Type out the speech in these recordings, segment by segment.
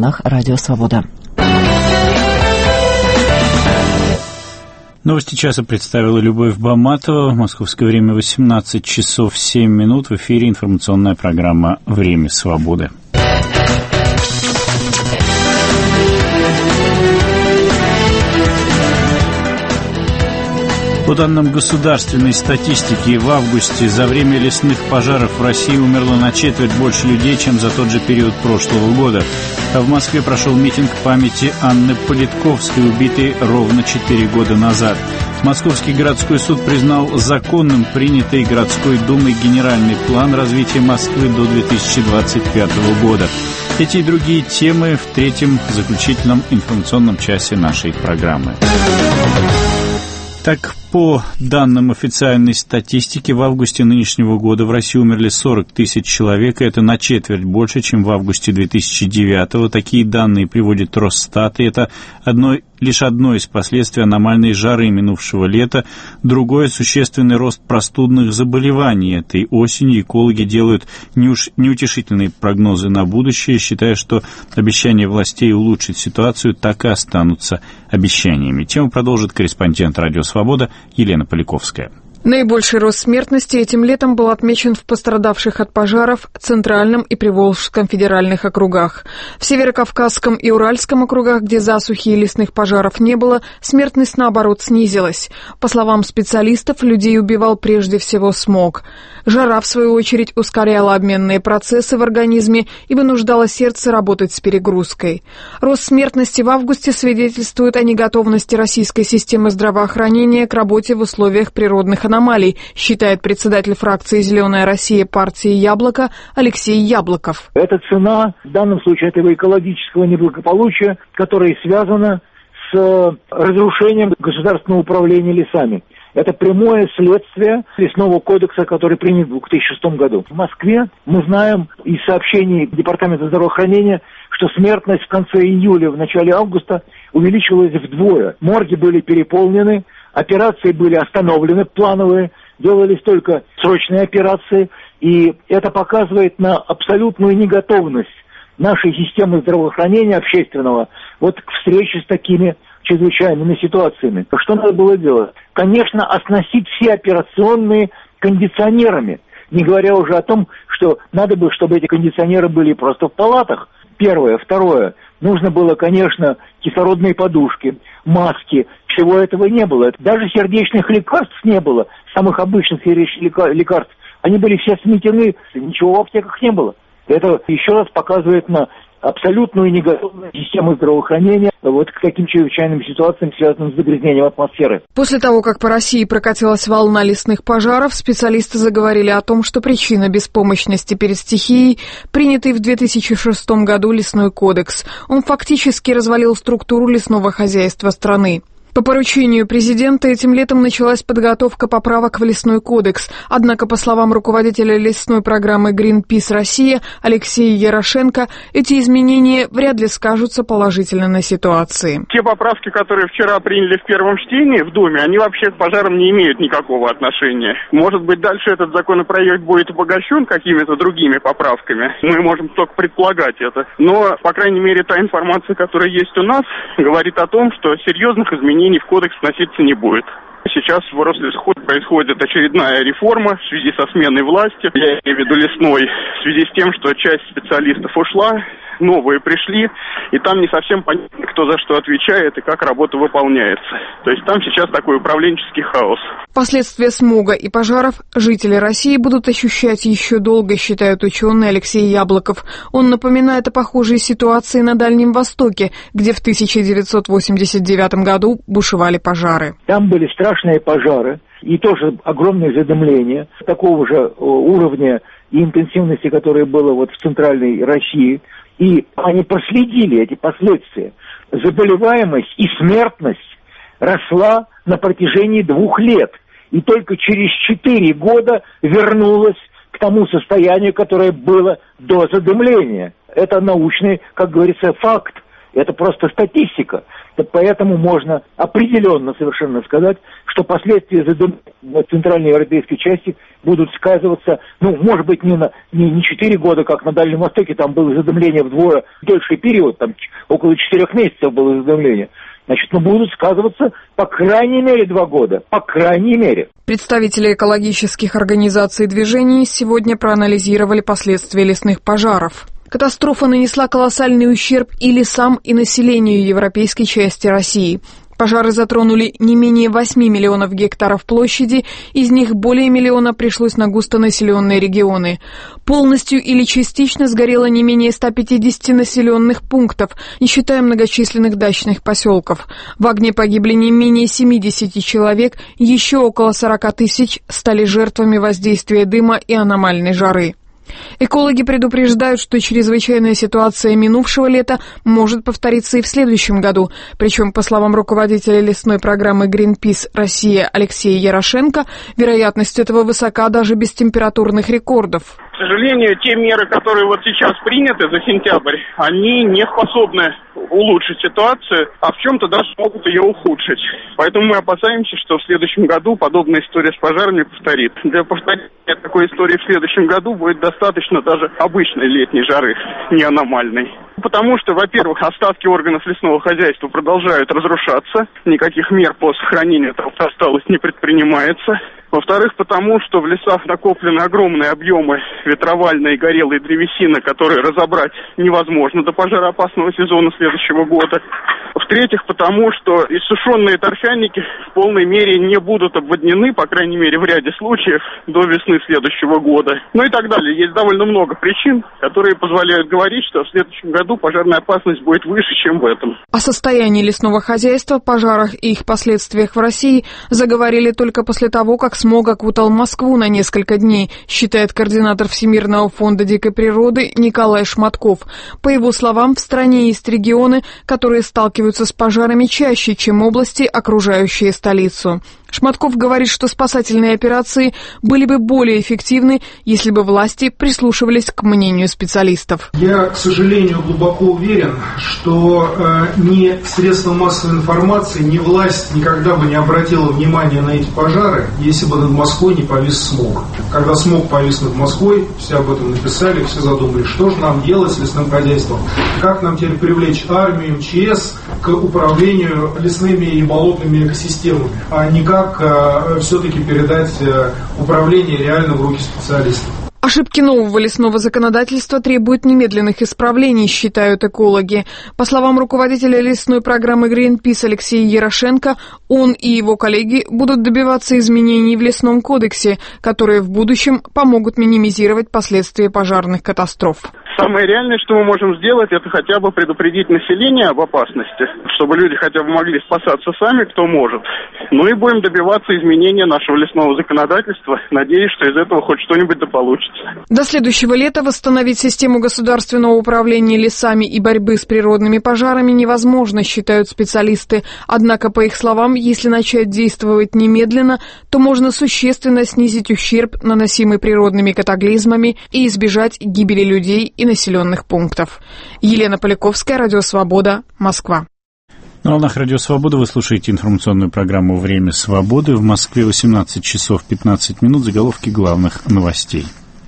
волнах Радио Свобода. Новости часа представила Любовь Баматова. Московское время 18 часов 7 минут. В эфире информационная программа «Время свободы». По данным государственной статистики, в августе за время лесных пожаров в России умерло на четверть больше людей, чем за тот же период прошлого года. А в Москве прошел митинг памяти Анны Политковской, убитой ровно 4 года назад. Московский городской суд признал законным принятый городской думой генеральный план развития Москвы до 2025 года. Эти и другие темы в третьем заключительном информационном часе нашей программы. Так, по данным официальной статистики, в августе нынешнего года в России умерли 40 тысяч человек, и это на четверть больше, чем в августе 2009-го. Такие данные приводит Росстат, и это лишь одно из последствий аномальной жары минувшего лета. Другое — существенный рост простудных заболеваний. Этой осенью экологи делают неутешительные прогнозы на будущее, считая, что обещания властей улучшить ситуацию так и останутся обещаниями. Тему продолжит корреспондент «Радио Свобода» Елена Поляковская. Наибольший рост смертности этим летом был отмечен в пострадавших от пожаров Центральном и Приволжском федеральных округах. В Северокавказском и Уральском округах, где засухи и лесных пожаров не было, смертность, наоборот, снизилась. По словам специалистов, людей убивал прежде всего смог. Жара, в свою очередь, ускоряла обменные процессы в организме и вынуждала сердце работать с перегрузкой. Рост смертности в августе свидетельствует о неготовности российской системы здравоохранения к работе в условиях природных аномалий, считает председатель фракции «Зеленая Россия» партии «Яблоко» Алексей Яблоков. Это цена, в данном случае, этого экологического неблагополучия, которое связано с разрушением государственного управления лесами. Это прямое следствие лесного кодекса, который принят в 2006 году. В Москве мы знаем из сообщений Департамента здравоохранения, что смертность в конце июля, в начале августа увеличилась вдвое. Морги были переполнены, операции были остановлены, плановые, делались только срочные операции, и это показывает на абсолютную неготовность нашей системы здравоохранения общественного вот к встрече с такими чрезвычайными ситуациями. Что надо было делать? Конечно, оснастить все операционные кондиционерами, не говоря уже о том, что надо бы, чтобы эти кондиционеры были просто в палатах. Первое. Второе. Нужно было, конечно, кислородные подушки, маски. Всего этого не было. Даже сердечных лекарств не было, самых обычных лекарств. Они были все сметены, ничего в аптеках не было. Это еще раз показывает на абсолютную неготовность системы здравоохранения вот к таким чрезвычайным ситуациям, связанным с загрязнением атмосферы. После того, как по России прокатилась волна лесных пожаров, специалисты заговорили о том, что причина беспомощности перед стихией – принятый в 2006 году лесной кодекс. Он фактически развалил структуру лесного хозяйства страны. По поручению президента этим летом началась подготовка поправок в лесной кодекс. Однако, по словам руководителя лесной программы Greenpeace Россия Алексея Ярошенко, эти изменения вряд ли скажутся положительно на ситуации. Те поправки, которые вчера приняли в первом чтении в Думе, они вообще к пожарам не имеют никакого отношения. Может быть, дальше этот законопроект будет обогащен какими-то другими поправками. Мы можем только предполагать это. Но, по крайней мере, та информация, которая есть у нас, говорит о том, что серьезных изменений в кодекс вноситься не будет. Сейчас в Рослесхоз происходит очередная реформа в связи со сменой власти, я имею в виду лесной, в связи с тем, что часть специалистов ушла, новые пришли, и там не совсем понятно, кто за что отвечает и как работа выполняется. То есть там сейчас такой управленческий хаос. Последствия смога и пожаров жители России будут ощущать еще долго, считает ученый Алексей Яблоков. Он напоминает о похожей ситуации на Дальнем Востоке, где в 1989 году бушевали пожары. Там были страшные пожары и тоже огромное задымление такого же уровня и интенсивности, которое было вот в центральной России. И они проследили эти последствия. Заболеваемость и смертность росла на протяжении 2 лет. И только через 4 года вернулась к тому состоянию, которое было до задымления. Это научный, как говорится, факт. Это просто статистика. Поэтому можно определенно совершенно сказать, что последствия в центральной европейской части будут сказываться, может быть, не 4 года, как на Дальнем Востоке, там было задымление вдвое дольший период, там около 4 месяцев было задымление. Будут сказываться по крайней мере 2 года, по крайней мере. Представители экологических организаций и движений сегодня проанализировали последствия лесных пожаров. Катастрофа нанесла колоссальный ущерб и лесам, и населению европейской части России. Пожары затронули не менее 8 миллионов гектаров площади, из них более миллиона пришлось на густонаселенные регионы. Полностью или частично сгорело не менее 150 населенных пунктов, не считая многочисленных дачных поселков. В огне погибли не менее 70 человек, еще около 40 тысяч стали жертвами воздействия дыма и аномальной жары. Экологи предупреждают, что чрезвычайная ситуация минувшего лета может повториться и в следующем году. Причем, по словам руководителя лесной программы Greenpeace Россия Алексея Ярошенко, вероятность этого высока даже без температурных рекордов. К сожалению, те меры, которые сейчас приняты за сентябрь, они не способны улучшить ситуацию, а в чем-то даже могут ее ухудшить. Поэтому мы опасаемся, что в следующем году подобная история с пожарами повторится. Для повторения такой истории в следующем году будет достаточно даже обычной летней жары, не аномальной. Потому что, во-первых, остатки органов лесного хозяйства продолжают разрушаться, никаких мер по сохранению этого осталось не предпринимается. Во-вторых, потому что в лесах накоплены огромные объемы ветровальной и горелой древесины, которые разобрать невозможно до пожароопасного сезона следующего года. В-третьих, потому что иссушенные торфяники в полной мере не будут обводнены, по крайней мере в ряде случаев, до весны следующего года. И так далее. Есть довольно много причин, которые позволяют говорить, что в следующем году пожарная опасность будет выше, чем в этом. О состоянии лесного хозяйства, пожарах и их последствиях в России заговорили только после того, как смог окутал Москву на несколько дней, считает координатор Всемирного фонда дикой природы Николай Шматков. По его словам, в стране есть регионы, которые сталкиваются с пожарами чаще, чем области, окружающие столицу. Шматков говорит, что спасательные операции были бы более эффективны, если бы власти прислушивались к мнению специалистов. Я, к сожалению, глубоко уверен, что ни средства массовой информации, ни власть никогда бы не обратила внимания на эти пожары, если бы над Москвой не повис смог. Когда смог повис над Москвой, все об этом написали, все задумали, что же нам делать с лесным хозяйством, как нам теперь привлечь армию, МЧС к управлению лесными и болотными экосистемами, а не как все-таки передать управление реально в руки специалистов. Ошибки нового лесного законодательства требуют немедленных исправлений, считают экологи. По словам руководителя лесной программы Greenpeace Алексея Ярошенко, он и его коллеги будут добиваться изменений в лесном кодексе, которые в будущем помогут минимизировать последствия пожарных катастроф. Самое реальное, что мы можем сделать, это хотя бы предупредить население об опасности, чтобы люди хотя бы могли спасаться сами, кто может. И будем добиваться изменения нашего лесного законодательства. Надеюсь, что из этого хоть что-нибудь да получится. До следующего лета восстановить систему государственного управления лесами и борьбы с природными пожарами невозможно, считают специалисты. Однако, по их словам, если начать действовать немедленно, то можно существенно снизить ущерб, наносимый природными катаклизмами, и избежать гибели людей и населенных пунктов. Елена Поляковская, Радио Свобода, Москва. На волнах Радио Свобода вы слушаете информационную программу «Время свободы». В Москве 18 часов 15 минут. Заголовки главных новостей.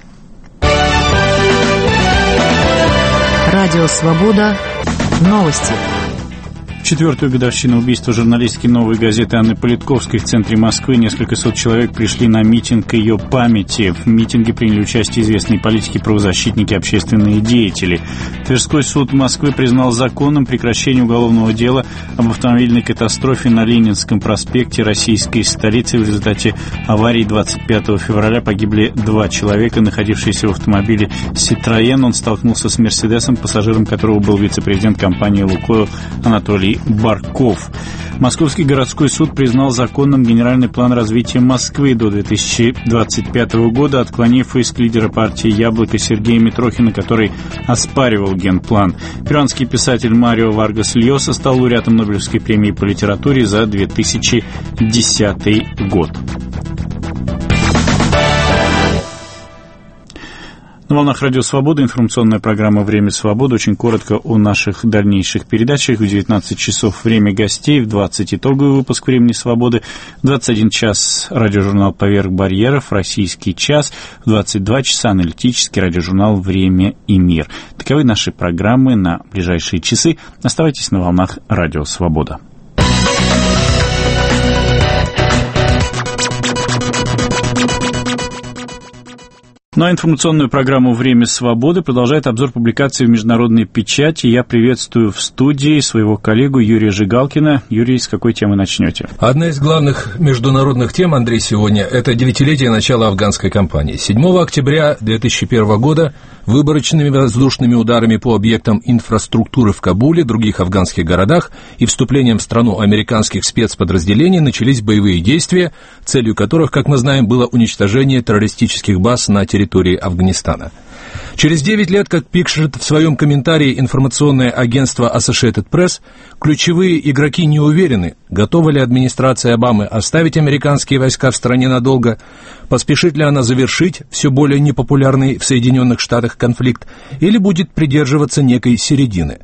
Радио Свобода. Новости. В четвертую годовщину убийства журналистки «Новой газеты» Анны Политковской в центре Москвы несколько сот человек пришли на митинг к ее памяти. В митинге приняли участие известные политики, правозащитники, общественные деятели. Тверской суд Москвы признал законным прекращение уголовного дела об автомобильной катастрофе на Ленинском проспекте российской столицы. В результате аварии 25 февраля погибли 2 человека, находившиеся в автомобиле «Ситроен». Он столкнулся с «Мерседесом», пассажиром которого был вице-президент компании «Лукойл» Анатолий Барков. Московский городской суд признал законным генеральный план развития Москвы до 2025 года, отклонив иск лидера партии «Яблоко» Сергея Митрохина, который оспаривал генплан. Перуанский писатель Марио Варгас Льоса стал лауреатом Нобелевской премии по литературе за 2010 год. На волнах Радио Свобода информационная программа «Время свободы». Очень коротко о наших дальнейших передачах. В 19 часов время гостей, в 20 итоговый выпуск «Времени свободы», в 21 час радиожурнал «Поверх барьеров», «Российский час», в 22 часа аналитический радиожурнал «Время и мир». Таковы наши программы на ближайшие часы. Оставайтесь на волнах Радио Свобода. Ну а информационную программу «Время свободы» продолжает обзор публикаций в международной печати. Я приветствую в студии своего коллегу Юрия Жигалкина. Юрий, с какой темы начнете? Одна из главных международных тем, Андрей, сегодня – это 9-летие начала афганской кампании. 7 октября 2001 года выборочными воздушными ударами по объектам инфраструктуры в Кабуле, других афганских городах и вступлением в страну американских спецподразделений начались боевые действия, целью которых, как мы знаем, было уничтожение террористических баз на территории Афганистана. Через 9 лет, как пишет в своем комментарии информационное агентство Associated Press, ключевые игроки не уверены, готова ли администрация Обамы оставить американские войска в стране надолго, поспешит ли она завершить все более непопулярный в Соединенных Штатах конфликт или будет придерживаться некой середины.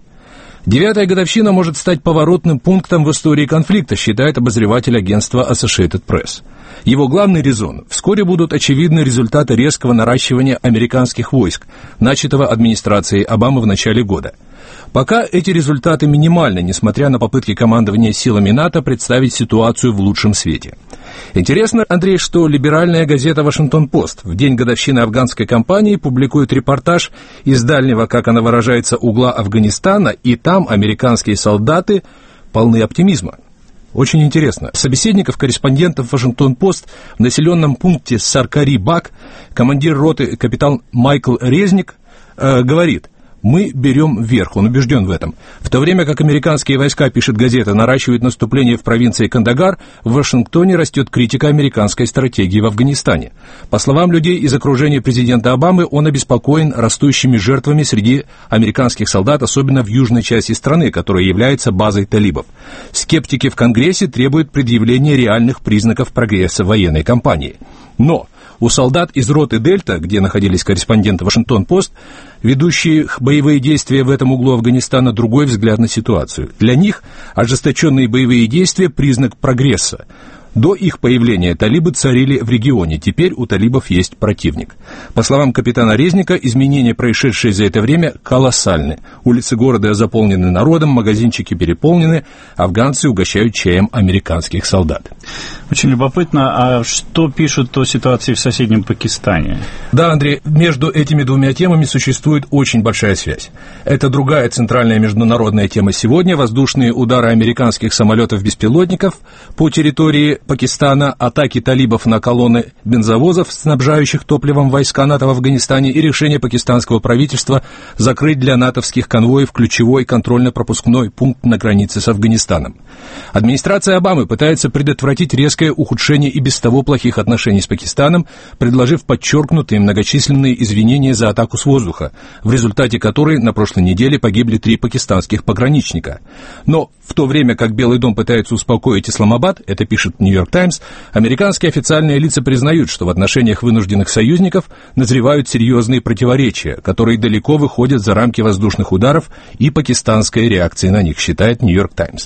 9-я годовщина может стать поворотным пунктом в истории конфликта, считает обозреватель агентства Associated Press. Его главный резон – вскоре будут очевидны результаты резкого наращивания американских войск, начатого администрацией Обамы в начале года. Пока эти результаты минимальны, несмотря на попытки командования силами НАТО представить ситуацию в лучшем свете. Интересно, Андрей, что либеральная газета «Вашингтон-Пост» в день годовщины афганской кампании публикует репортаж из дальнего, как она выражается, угла Афганистана, и там американские солдаты полны оптимизма. Очень интересно. Собеседников корреспондентов «Вашингтон-Пост» в населенном пункте Саркари-Бак командир роты капитан Майкл Резник говорит: «Мы берем верх», он убежден в этом. В то время как американские войска, пишет газета, наращивают наступление в провинции Кандагар, в Вашингтоне растет критика американской стратегии в Афганистане. По словам людей из окружения президента Обамы, он обеспокоен растущими жертвами среди американских солдат, особенно в южной части страны, которая является базой талибов. Скептики в Конгрессе требуют предъявления реальных признаков прогресса военной кампании. Но у солдат из роты «Дельта», где находились корреспонденты «Вашингтон-Пост», ведущие боевые действия в этом углу Афганистана, другой взгляд на ситуацию. Для них ожесточенные боевые действия – признак прогресса. До их появления талибы царили в регионе, теперь у талибов есть противник. По словам капитана Резника, изменения, происшедшие за это время, колоссальны. Улицы города заполнены народом, магазинчики переполнены, афганцы угощают чаем американских солдат. Очень любопытно, а что пишут о ситуации в соседнем Пакистане? Да, Андрей, между этими двумя темами существует очень большая связь. Это другая центральная международная тема сегодня – воздушные удары американских самолетов-беспилотников по территории Пакистана, атаки талибов на колонны бензовозов, снабжающих топливом войска НАТО в Афганистане, и решение пакистанского правительства закрыть для натовских конвоев ключевой контрольно-пропускной пункт на границе с Афганистаном. Администрация Обамы пытается предотвратить резкое ухудшение и без того плохих отношений с Пакистаном, предложив подчеркнутые многочисленные извинения за атаку с воздуха, в результате которой на прошлой неделе погибли 3 пакистанских пограничника. Но в то время как Белый дом пытается успокоить Исламабад, это пишет «Нью-Йорк Таймс», американские официальные лица признают, что в отношениях вынужденных союзников назревают серьезные противоречия, которые далеко выходят за рамки воздушных ударов и пакистанской реакции на них, считает «Нью-Йорк Таймс».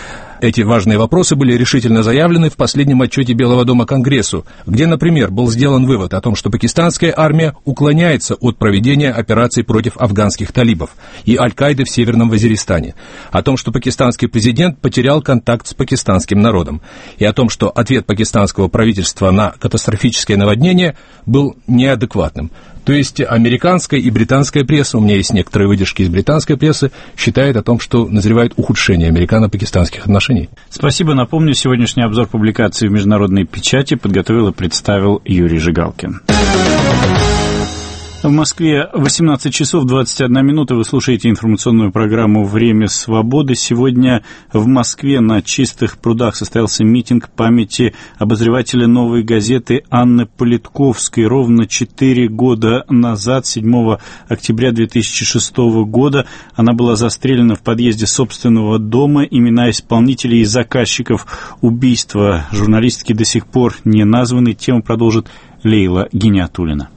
Эти важные вопросы были решительно заявлены в последнем отчете Белого дома Конгрессу, где, например, был сделан вывод о том, что пакистанская армия уклоняется от проведения операций против афганских талибов и Аль-Каиды в Северном Вазиристане, о том, что пакистанский президент потерял контакт с пакистанским народом, и о том, что ответ пакистанского правительства на катастрофическое наводнение был неадекватным. То есть американская и британская пресса, у меня есть некоторые выдержки из британской прессы, считает о том, что назревает ухудшение американо-пакистанских отношений. Спасибо. Напомню, сегодняшний обзор публикаций в международной печати подготовил и представил Юрий Жигалкин. В Москве 18 часов 21 минута. Вы слушаете информационную программу «Время свободы». Сегодня в Москве на Чистых прудах состоялся митинг памяти обозревателя «Новой газеты» Анны Политковской. Ровно 4 года назад, 7 октября 2006 года, она была застрелена в подъезде собственного дома. Имена исполнителей и заказчиков убийства журналистки до сих пор не названы. Тему продолжит Лейла Гиниатуллина.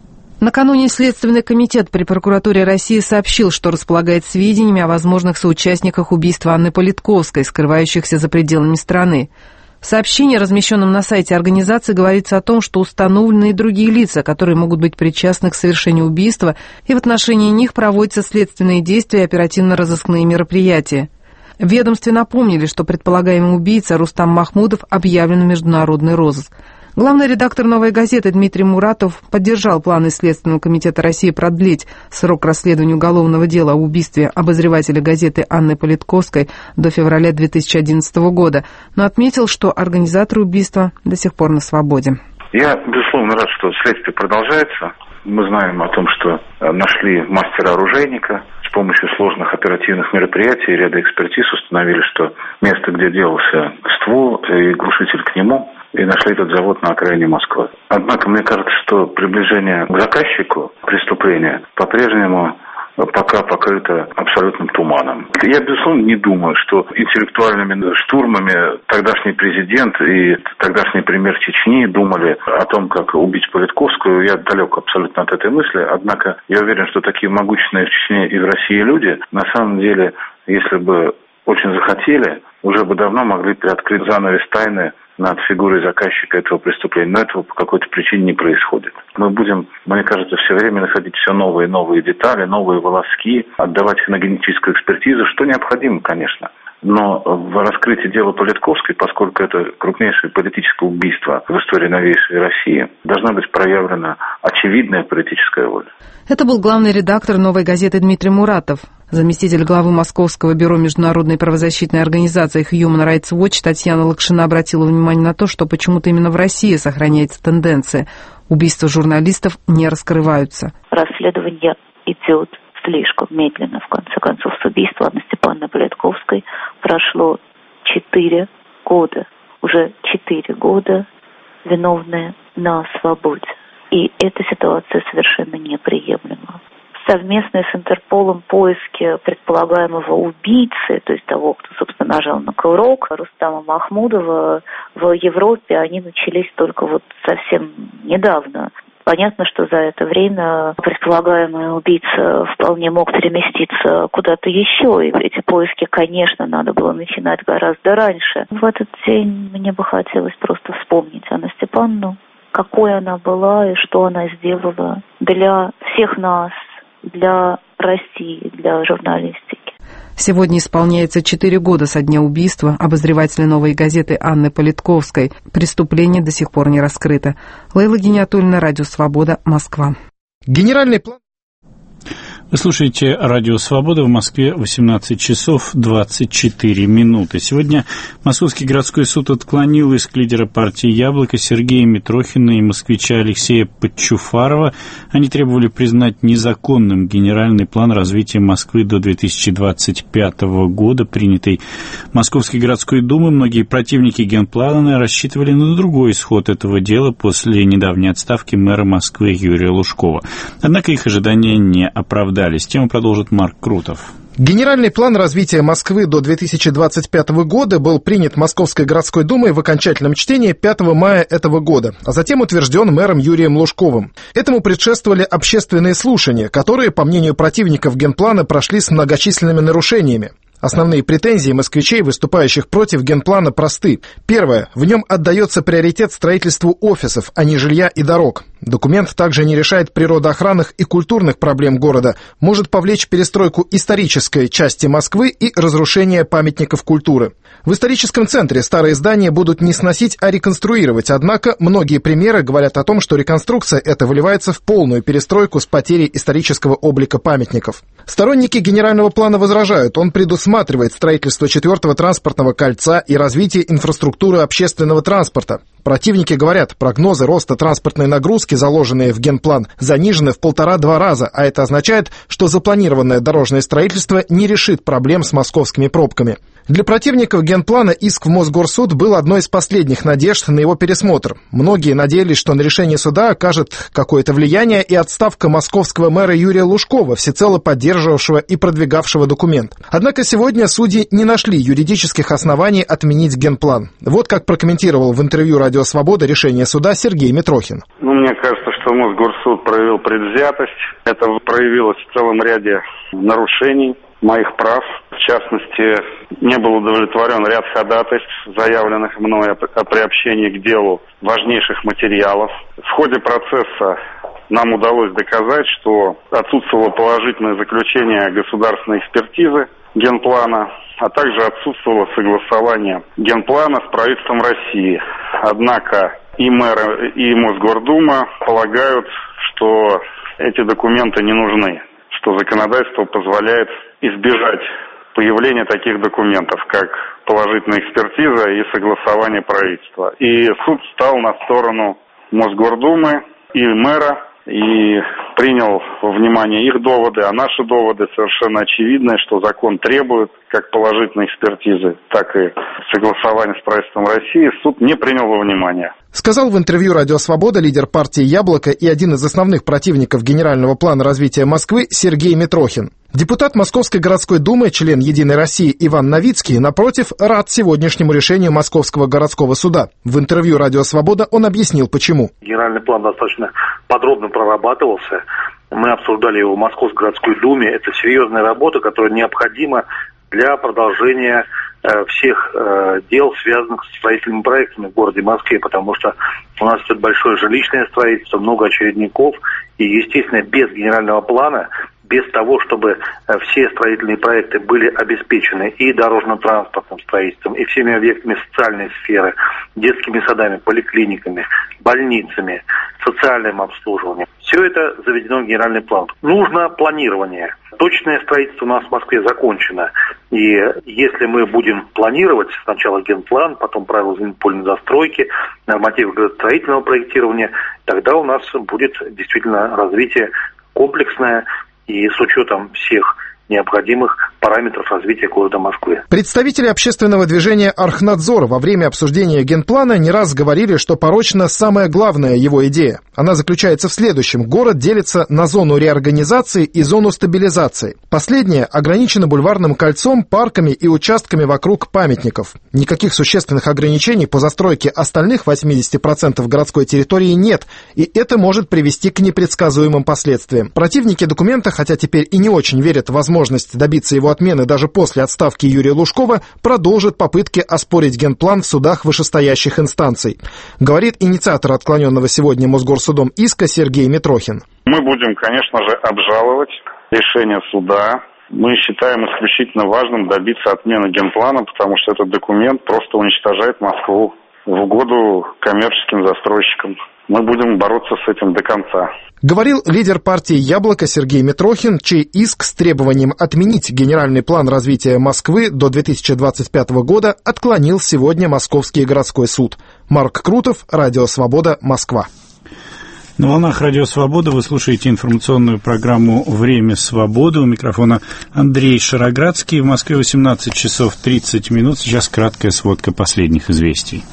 Накануне Следственный комитет при прокуратуре России сообщил, что располагает сведениями о возможных соучастниках убийства Анны Политковской, скрывающихся за пределами страны. В сообщении, размещенном на сайте организации, говорится о том, что установлены и другие лица, которые могут быть причастны к совершению убийства, и в отношении них проводятся следственные действия и оперативно-розыскные мероприятия. В ведомстве напомнили, что предполагаемый убийца Рустам Махмудов объявлен в международный розыск. Главный редактор «Новой газеты» Дмитрий Муратов поддержал планы Следственного комитета России продлить срок расследования уголовного дела о убийстве обозревателя газеты Анны Политковской до февраля 2011 года, но отметил, что организаторы убийства до сих пор на свободе. Я, безусловно, рад, что следствие продолжается. Мы знаем о том, что нашли мастера-оружейника. С помощью сложных оперативных мероприятий и ряда экспертиз установили, что место, где делался ствол и глушитель к нему, и нашли этот завод на окраине Москвы. Однако, мне кажется, что приближение к заказчику преступления по-прежнему пока покрыто абсолютным туманом. Я, безусловно, не думаю, что интеллектуальными штурмами тогдашний президент и тогдашний премьер Чечни думали о том, как убить Политковскую. Я далек абсолютно от этой мысли. Однако я уверен, что такие могучные в Чечне и в России люди, на самом деле, если бы очень захотели, уже бы давно могли приоткрыть занавес тайны над фигурой заказчика этого преступления. Но этого по какой-то причине не происходит. Мы будем, мне кажется, все время находить все новые и новые детали, новые волоски, отдавать их на генетическую экспертизу, что необходимо, конечно. Но в раскрытии дела Политковской, поскольку это крупнейшее политическое убийство в истории новейшей России, должна быть проявлена очевидная политическая воля. Это был главный редактор «Новой газеты» Дмитрий Муратов. Заместитель главы Московского бюро международной правозащитной организации Human Rights Watch Татьяна Лакшина обратила внимание на то, что почему-то именно в России сохраняется тенденция. Убийства журналистов не раскрываются. Расследование идет слишком медленно. В конце концов, с убийства Анны Степановны Политковской прошло 4 года. Уже 4 года виновные на свободе. И эта ситуация совершенно неприемлема. Совместные с Интерполом поиски предполагаемого убийцы, то есть того, кто, собственно, нажал на курок, Рустама Махмудова, в Европе, они начались только вот совсем недавно. Понятно, что за это время предполагаемый убийца вполне мог переместиться куда-то еще, и эти поиски, конечно, надо было начинать гораздо раньше. В этот день мне бы хотелось просто вспомнить Анну Степановну, какой она была и что она сделала для всех нас, для России, для журналистики. Сегодня исполняется 4 года со дня убийства обозревателя «Новой газеты» Анны Политковской. Преступление до сих пор не раскрыто. Лейла Гиниатуллина, Радио Свобода, Москва. Генеральный план. Вы слушаете «Радио Свобода», в Москве 18 часов 24 минуты. Сегодня Московский городской суд отклонил иск лидера партии «Яблоко» Сергея Митрохина и москвича Алексея Подчуфарова. Они требовали признать незаконным генеральный план развития Москвы до 2025 года, принятый Московской городской думой. Многие противники генплана рассчитывали на другой исход этого дела после недавней отставки мэра Москвы Юрия Лужкова. Однако их ожидания не оправдались. Тему продолжит Марк Крутов. Генеральный план развития Москвы до 2025 года был принят Московской городской думой в окончательном чтении 5 мая этого года, а затем утвержден мэром Юрием Лужковым. Этому предшествовали общественные слушания, которые, по мнению противников генплана, прошли с многочисленными нарушениями. Основные претензии москвичей, выступающих против генплана, просты. Первое. В нем отдается приоритет строительству офисов, а не жилья и дорог. Документ также не решает природоохранных и культурных проблем города, может повлечь перестройку исторической части Москвы и разрушение памятников культуры. В историческом центре старые здания будут не сносить, а реконструировать, однако многие примеры говорят о том, что реконструкция эта выливается в полную перестройку с потерей исторического облика памятников. Сторонники генерального плана возражают, он предусматривает строительство 4-го транспортного кольца и развитие инфраструктуры общественного транспорта. Противники говорят, прогнозы роста транспортной нагрузки, заложенные в генплан, занижены в 1,5-2 раза, а это означает, что запланированное дорожное строительство не решит проблем с московскими пробками. Для противников генплана иск в Мосгорсуд был одной из последних надежд на его пересмотр. Многие надеялись, что на решение суда окажет какое-то влияние и отставка московского мэра Юрия Лужкова, всецело поддерживавшего и продвигавшего документ. Однако сегодня судьи не нашли юридических оснований отменить генплан. Вот как прокомментировал в интервью «Радио Свобода» решение суда Сергей Митрохин. Мне кажется, что что Мосгорсуд проявил предвзятость. Это проявилось в целом ряде нарушений моих прав. В частности, не был удовлетворен ряд ходатайств, заявленных мной о приобщении к делу важнейших материалов. В ходе процесса нам удалось доказать, что отсутствовало положительное заключение государственной экспертизы генплана, а также отсутствовало согласование генплана с правительством России. Однако и мэр, и Мосгордума полагают, что эти документы не нужны, что законодательство позволяет избежать появления таких документов, как положительная экспертиза и согласование правительства. И суд встал на сторону Мосгордумы и мэра и принял во внимание их доводы, а наши доводы совершенно очевидны, что закон требует как положительной экспертизы, так и согласования с правительством России. Суд не принял во внимание. Сказал в интервью «Радио Свобода» лидер партии «Яблоко» и один из основных противников генерального плана развития Москвы Сергей Митрохин. Депутат Московской городской думы, член «Единой России» Иван Новицкий, напротив, рад сегодняшнему решению Московского городского суда. В интервью «Радио Свобода» он объяснил, почему. Генеральный план достаточно подробно прорабатывался. Мы обсуждали его в Московской городской думе. Это серьезная работа, которая необходима для продолжения всех дел, связанных с строительными проектами в городе Москве, потому что у нас идет большое жилищное строительство, много очередников, и, естественно, без генерального плана, без того, чтобы все строительные проекты были обеспечены и дорожно-транспортным строительством, и всеми объектами социальной сферы, детскими садами, поликлиниками, больницами, социальным обслуживанием. Все это заведено в генеральный план. Нужно планирование. Точное строительство у нас в Москве закончено. И если мы будем планировать сначала генплан, потом правила землепольной застройки, нормативы градостроительного проектирования, тогда у нас будет действительно развитие комплексное и с учетом всех необходимых параметров развития города Москвы. Представители общественного движения «Архнадзор» во время обсуждения генплана не раз говорили, что порочна самая главная его идея. Она заключается в следующем. Город делится на зону реорганизации и зону стабилизации. Последняя ограничена бульварным кольцом, парками и участками вокруг памятников. Никаких существенных ограничений по застройке остальных 80% городской территории нет, и это может привести к непредсказуемым последствиям. Противники документа, хотя теперь и не очень верят в возможность добиться его отмены даже после отставки Юрия Лужкова, продолжит попытки оспорить генплан в судах вышестоящих инстанций. Говорит инициатор отклоненного сегодня Мосгорсудом иска Сергей Митрохин. Мы будем, конечно же, обжаловать решение суда. Мы считаем исключительно важным добиться отмены генплана, потому что этот документ просто уничтожает Москву в угоду коммерческим застройщикам. Мы будем бороться с этим до конца. Говорил лидер партии «Яблоко» Сергей Митрохин, чей иск с требованием отменить генеральный план развития Москвы до 2025 года отклонил сегодня Московский городской суд. Марк Крутов, Радио Свобода, Москва. На волнах Радио Свобода вы слушаете информационную программу «Время свободы». У микрофона Андрей Шароградский. В Москве 18 часов 30 минут. Сейчас краткая сводка последних известий.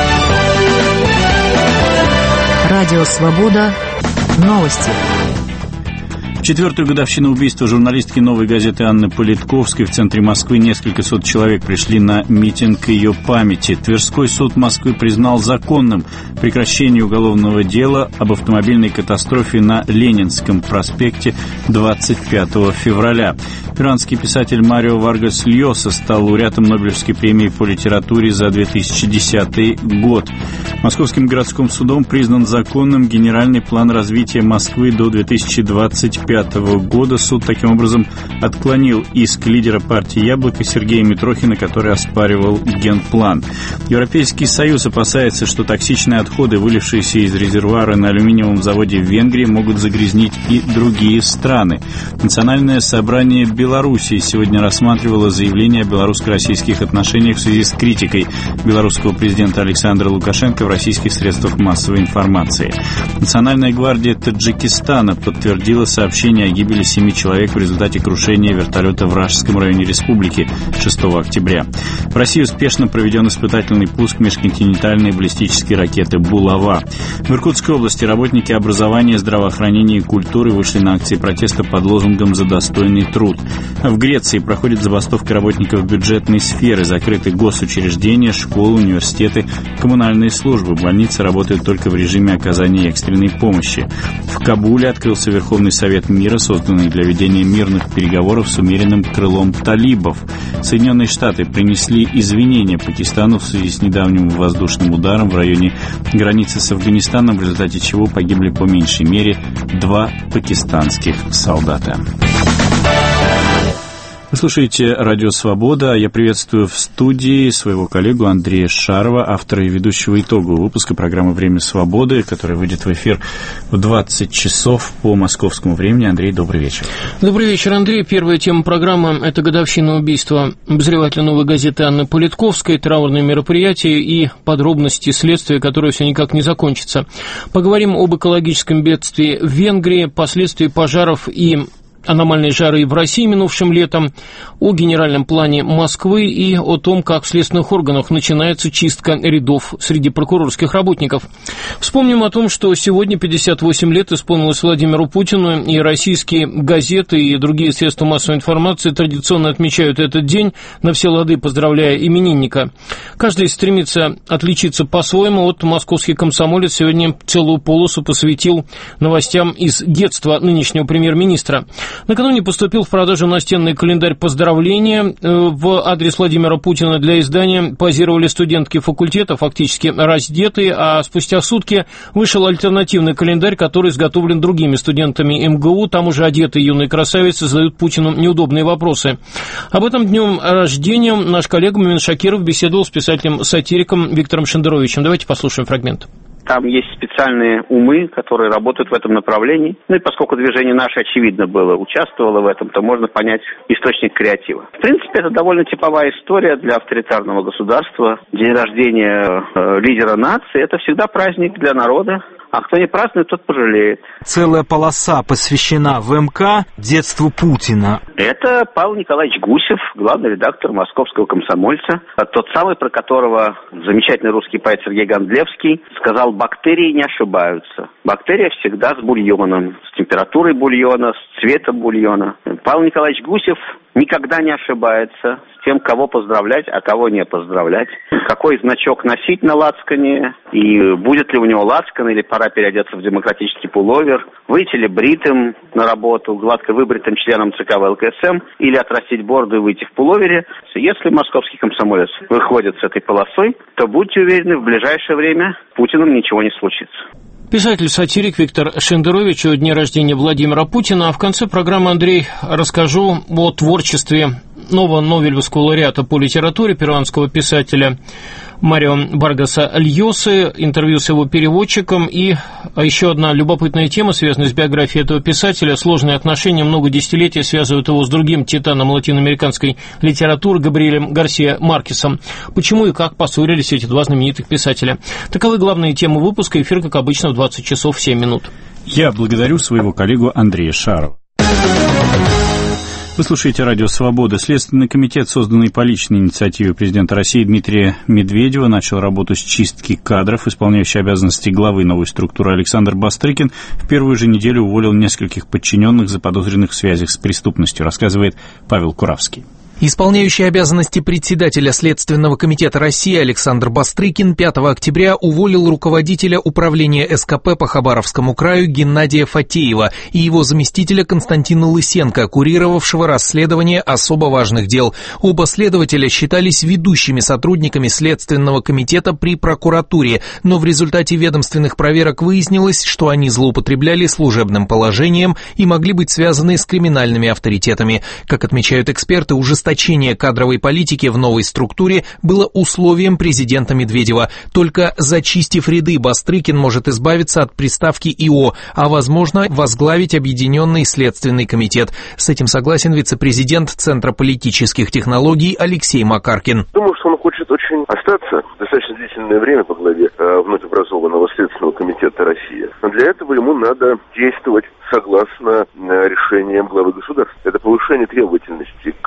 Радио Свобода. Новости. В четвертую годовщину убийства журналистки «Новой газеты» Анны Политковской в центре Москвы несколько сот человек пришли на митинг к ее памяти. Тверской суд Москвы признал законным прекращение уголовного дела об автомобильной катастрофе на Ленинском проспекте 25 февраля. Перуанский писатель Марио Варгас Льоса стал лауреатом Нобелевской премии по литературе за 2010 год. Московским городским судом признан законным генеральный план развития Москвы до 2025 года. Суд таким образом отклонил иск лидера партии «Яблоко» Сергея Митрохина, который оспаривал генплан. Европейский Союз опасается, что токсичные отходы, вылившиеся из резервуара на алюминиевом заводе в Венгрии, могут загрязнить и другие страны. Национальное собрание Белоруссии сегодня рассматривало заявление о белорусско-российских отношениях в связи с критикой белорусского президента Александра Лукашенко в российских средствах массовой информации. Национальная гвардия Таджикистана подтвердила сообщение о гибели 7 человек в результате крушения вертолета в Рашском районе республики 6 октября. В России успешно проведен испытательный пуск межконтинентальной баллистической ракеты «Булава». В Иркутской области работники образования, здравоохранения и культуры вышли на акции протеста под лозунгом «За достойный труд». В Греции проходит забастовка работников бюджетной сферы, закрыты госучреждения, школы, университеты, коммунальные службы, больницы работают только в режиме оказания экстренной помощи. В Кабуле открылся Верховный Совет мира, созданный для ведения мирных переговоров с умеренным крылом талибов. Соединенные Штаты принесли извинения Пакистану в связи с недавним воздушным ударом в районе границы с Афганистаном, в результате чего погибли по меньшей мере 2 пакистанских солдата. Вы слушаете «Радио Свобода». Я приветствую в студии своего коллегу Андрея Шарова, автора и ведущего итогового выпуска программы «Время свободы», которая выйдет в эфир в 20 часов по московскому времени. Андрей, добрый вечер. Добрый вечер, Андрей. Первая тема программы – это годовщина убийства обозревателя «Новой газеты» Анны Политковской, траурные мероприятия и подробности следствия, которое все никак не закончится. Поговорим об экологическом бедствии в Венгрии, последствия пожаров и аномальной жары в России минувшим летом, о генеральном плане Москвы и о том, как в следственных органах начинается чистка рядов среди прокурорских работников. Вспомним о том, что сегодня 58 лет исполнилось Владимиру Путину, и российские газеты и другие средства массовой информации традиционно отмечают этот день на все лады, поздравляя именинника. Каждый стремится отличиться по-своему. Вот московский комсомолец сегодня целую полосу посвятил новостям из детства нынешнего премьер-министра. Накануне поступил в продажу настенный календарь поздравления в адрес Владимира Путина. Для издания позировали студентки факультета, фактически раздетые, а спустя сутки вышел альтернативный календарь, который изготовлен другими студентами МГУ. Там уже одетые юные красавицы задают Путину неудобные вопросы. Об этом днем рождения наш коллега Мумин Шакиров беседовал с писателем-сатириком Виктором Шендеровичем. Давайте послушаем фрагмент. Там есть специальные умы, которые работают в этом направлении. Ну и поскольку движение наше, очевидно, участвовало в этом, то можно понять источник креатива. В принципе, это довольно типовая история для авторитарного государства. День рождения лидера нации – это всегда праздник для народа. А кто не празднует, тот пожалеет. Целая полоса посвящена в МК детству Путина. Это Павел Николаевич Гусев, главный редактор «Московского комсомольца». Тот самый, про которого замечательный русский поэт Сергей Гондлевский сказал: бактерии не ошибаются. Бактерия всегда с бульоном, с температурой бульона, с цветом бульона. Павел Николаевич Гусев никогда не ошибается с тем, кого поздравлять, а кого не поздравлять. Какой значок носить на лацкане, и будет ли у него лацкан, или пора переодеться в демократический пуловер, выйти ли бритым на работу, гладко выбритым членом ЦК ВЛКСМ, или отрастить бороду и выйти в пуловере. Если московский комсомолец выходит с этой полосой, то будьте уверены, в ближайшее время Путиным ничего не случится. Писатель-сатирик Виктор Шендерович о дне рождения Владимира Путина. А в конце программы, Андрей, расскажу о творчестве нового нобелевского лауреата по литературе, перуанского писателя Марио Варгаса Льосы, интервью с его переводчиком. И еще одна любопытная тема, связанная с биографией этого писателя. Сложные отношения много десятилетий связывают его с другим титаном латиноамериканской литературы Габриэлем Гарсиа Маркесом. Почему и как поссорились эти два знаменитых писателя? Таковы главные темы выпуска. Эфир, как обычно, в 20 часов 7 минут. Я благодарю своего коллегу Андрея Шарова. Вы слушаете «Радио Свобода». Следственный комитет, созданный по личной инициативе президента России Дмитрия Медведева, начал работу с чистки кадров. Исполняющий обязанности главы новой структуры Александр Бастрыкин в первую же неделю уволил нескольких подчиненных, заподозренных в связях с преступностью, рассказывает Павел Куравский. Исполняющий обязанности председателя Следственного комитета России Александр Бастрыкин 5 октября уволил руководителя управления СКП по Хабаровскому краю Геннадия Фатеева и его заместителя Константина Лысенко, курировавшего расследование особо важных дел. Оба следователя считались ведущими сотрудниками Следственного комитета при прокуратуре, но в результате ведомственных проверок выяснилось, что они злоупотребляли служебным положением и могли быть связаны с криминальными авторитетами. Как отмечают эксперты, ужесточение кадровой политики в новой структуре было условием президента Медведева. Только зачистив ряды, Бастрыкин может избавиться от приставки ИО, а возможно возглавить объединенный следственный комитет. С этим согласен вице-президент Центра политических технологий Алексей Макаркин. Думаю, что он хочет очень остаться достаточно длительное время по главе вновь образованного Следственного комитета России. Но для этого ему надо действовать согласно решениям главы государства. Это повышение требовательности к чиновникам,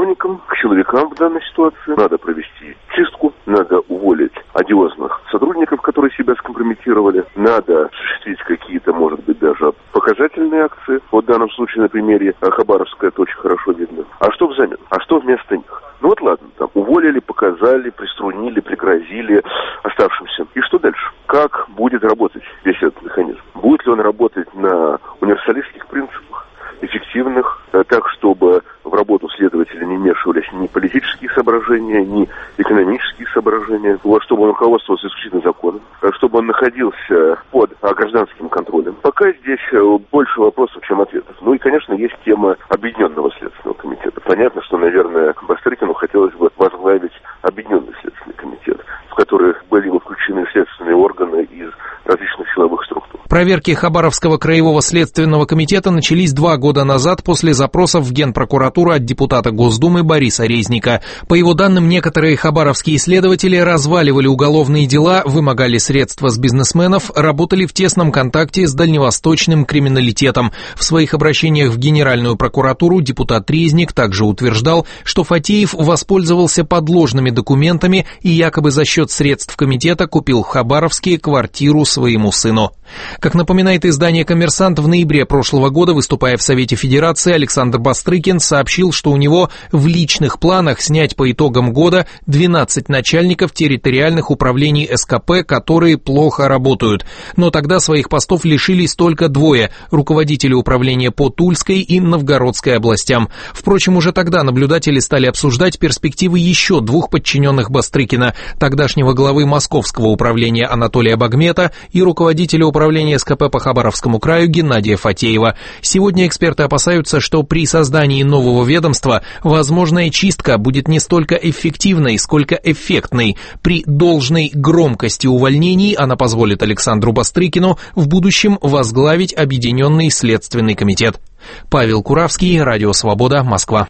чиновникам, к силовикам в данной ситуации. Надо провести чистку, надо уволить одиозных сотрудников, которые себя скомпрометировали. Надо осуществить какие-то, может быть, даже показательные акции. Вот в данном случае на примере Хабаровска это очень хорошо видно. А что взамен? А что вместо них? Ну вот ладно, там уволили, показали, приструнили, пригрозили оставшимся. И что дальше? Как будет работать весь этот механизм? Будет ли он работать на универсалистских принципах, эффективных, так, чтобы в работу следователя не вмешивались ни политические соображения, ни экономические соображения, вот, чтобы он руководствовался исключительно законом, чтобы он находился под гражданским контролем. Пока здесь больше вопросов, чем ответов. Ну и, конечно, есть тема Объединенного следственного комитета. Понятно, что, наверное, Бастрыкину хотелось бы возглавить Объединенный следственный комитет, в который были бы включены следственные органы из различных силовых структур. Проверки Хабаровского краевого следственного комитета начались 2 года назад после запросов в Генпрокуратуру от депутата Госдумы Бориса Резника. По его данным, некоторые хабаровские следователи разваливали уголовные дела, вымогали средства с бизнесменов, работали в тесном контакте с дальневосточным криминалитетом. В своих обращениях в Генеральную прокуратуру депутат Резник также утверждал, что Фатеев воспользовался подложными документами и якобы за счет средств комитета купил в Хабаровске квартиру своему сыну. Как напоминает издание «Коммерсант», в ноябре прошлого года, выступая в Совете Федерации, Александр Бастрыкин сообщил, что у него в личных планах снять по итогам года 12 начальников территориальных управлений СКП, которые плохо работают. Но тогда своих постов лишились только 2 руководители управления по Тульской и Новгородской областям. Впрочем, уже тогда наблюдатели стали обсуждать перспективы еще 2 подчиненных Бастрыкина, тогдашнего главы Московского управления Анатолия Багмета и руководителя управления СКП по Хабаровскому краю Геннадия Фатеева. Сегодня эксперты опасаются, что при создании нового ведомства возможная чистка будет не столько эффективной, сколько эффектной. При должной громкости увольнений она позволит Александру Бастрыкину в будущем возглавить Объединенный следственный комитет. Павел Куравский, Радио Свобода, Москва.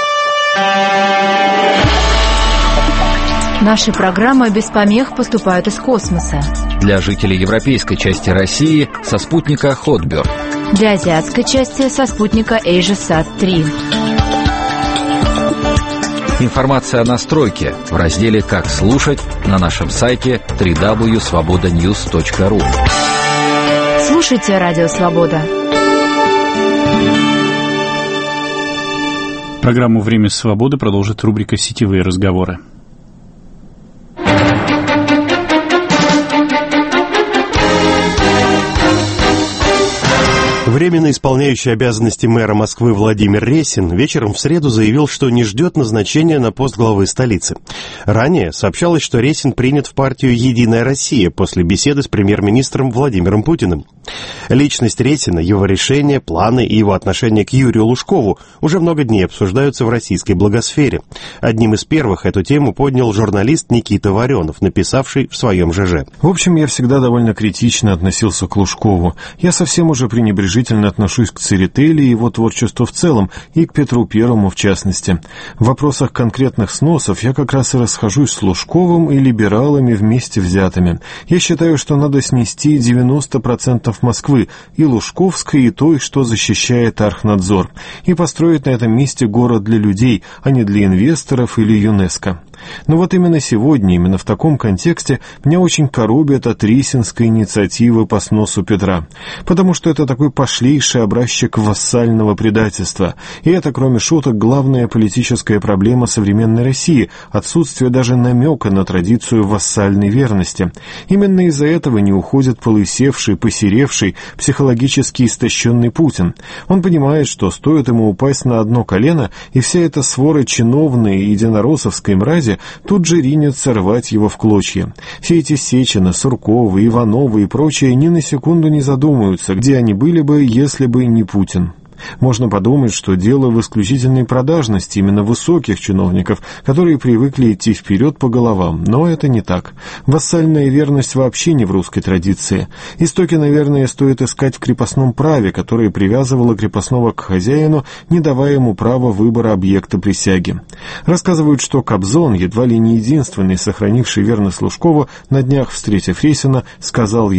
Наши программы без помех поступают из космоса. Для жителей европейской части России со спутника Hotbird. Для азиатской части со спутника AsiaSat-3. Информация о настройке в разделе «Как слушать» на нашем сайте www.svobodanews.ru. Слушайте Радио Свобода. Программу «Время свободы» продолжит рубрика «Сетевые разговоры». Временно исполняющий обязанности мэра Москвы Владимир Ресин вечером в среду заявил, что не ждет назначения на пост главы столицы. Ранее сообщалось, что Ресин принят в партию «Единая Россия» после беседы с премьер-министром Владимиром Путиным. Личность Ресина, его решения, планы и его отношение к Юрию Лужкову уже много дней обсуждаются в российской блогосфере. Одним из первых эту тему поднял журналист Никита Варенов, написавший в своем ЖЖ. В общем, я всегда довольно критично относился к Лужкову. Я совсем уже пренебрежительно отношусь к Церетели и его творчеству в целом, и к Петру Первому в частности. В вопросах конкретных сносов я как раз и расхожусь с Лужковым и либералами вместе взятыми. Я считаю, что надо снести 90% Москвы, и Лужковской, и той, что защищает Архнадзор, и построить на этом месте город для людей, а не для инвесторов или ЮНЕСКО. Но вот именно сегодня, именно в таком контексте, меня очень коробит от ресинской инициативы по сносу Петра, потому что это такой пошлейший образчик вассального предательства. И это, кроме шуток, главная политическая проблема современной России – отсутствие даже намека на традицию вассальной верности. Именно из-за этого не уходит полысевший, посеревший, психологически истощенный Путин. Он понимает, что стоит ему упасть на одно колено, и вся эта свора чиновной и единороссовской мрази тут же ринется рвать его в клочья. Все эти Сечина, Сурковы, Ивановы и прочие ни на секунду не задумаются, где они были бы, если бы не Путин. Можно подумать, что дело в исключительной продажности именно высоких чиновников, которые привыкли идти вперед по головам, но это не так. Вассальная верность вообще не в русской традиции. Истоки, наверное, стоит искать в крепостном праве, которое привязывало крепостного к хозяину, не давая ему права выбора объекта присяги. Рассказывают, что Кобзон, едва ли не единственный сохранивший верность Лужкову, на днях, встретив Ресина, сказал ему: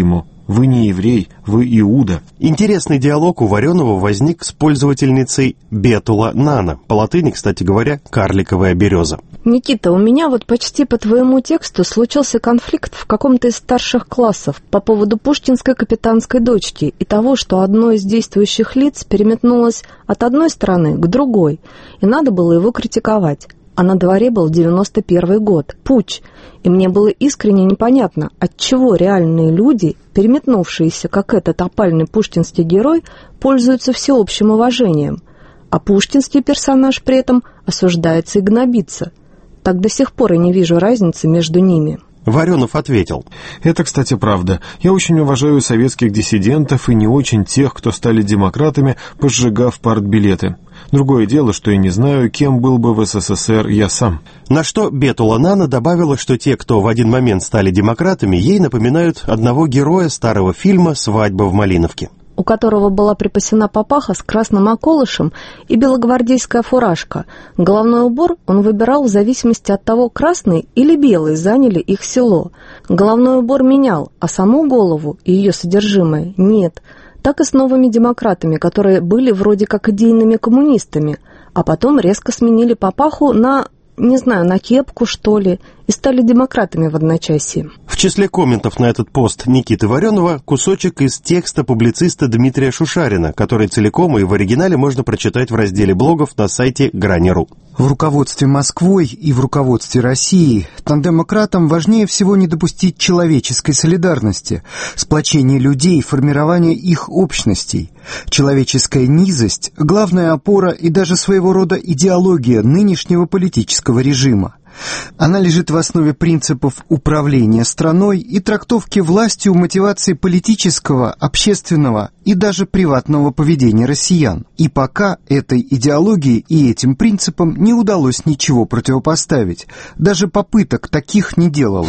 Вы не еврей, вы Иуда. Интересный диалог у Вареного возник с пользовательницей Бетула Нана. По латыни, кстати говоря, карликовая береза. Никита, у меня вот почти по твоему тексту случился конфликт в каком-то из старших классов по поводу пушкинской капитанской дочки и того, что одно из действующих лиц переметнулось от одной стороны к другой, и надо было его критиковать. А на дворе был 91 год, путч, и мне было искренне непонятно, отчего реальные люди, переметнувшиеся, как этот опальный пушкинский герой, пользуются всеобщим уважением, а пушкинский персонаж при этом осуждается и гнобится. Так до сих пор и не вижу разницы между ними. Варенов ответил. Это, кстати, правда. Я очень уважаю советских диссидентов и не очень тех, кто стали демократами, пожигав партбилеты. Другое дело, что я не знаю, кем был бы в СССР я сам. На что Бетула Нана добавила, что те, кто в один момент стали демократами, ей напоминают одного героя старого фильма «Свадьба в Малиновке», у которого была припасена папаха с красным околышем и белогвардейская фуражка. Головной убор он выбирал в зависимости от того, красный или белый заняли их село. Головной убор менял, а саму голову и ее содержимое нет. Так и с новыми демократами, которые были вроде как идейными коммунистами, а потом резко сменили папаху на, не знаю, на кепку, что ли, и стали демократами в одночасье. В числе комментов на этот пост Никиты Варенова кусочек из текста публициста Дмитрия Шушарина, который целиком и в оригинале можно прочитать в разделе блогов на сайте Грани.ру. В руководстве Москвой и в руководстве России тандемократам важнее всего не допустить человеческой солидарности, сплочения людей, формирования их общностей. Человеческая низость – главная опора и даже своего рода идеология нынешнего политического режима. Она лежит в основе принципов управления страной и трактовки властью мотиваций политического, общественного и даже приватного поведения россиян. И пока этой идеологии и этим принципам не удалось ничего противопоставить. Даже попыток таких не делалось.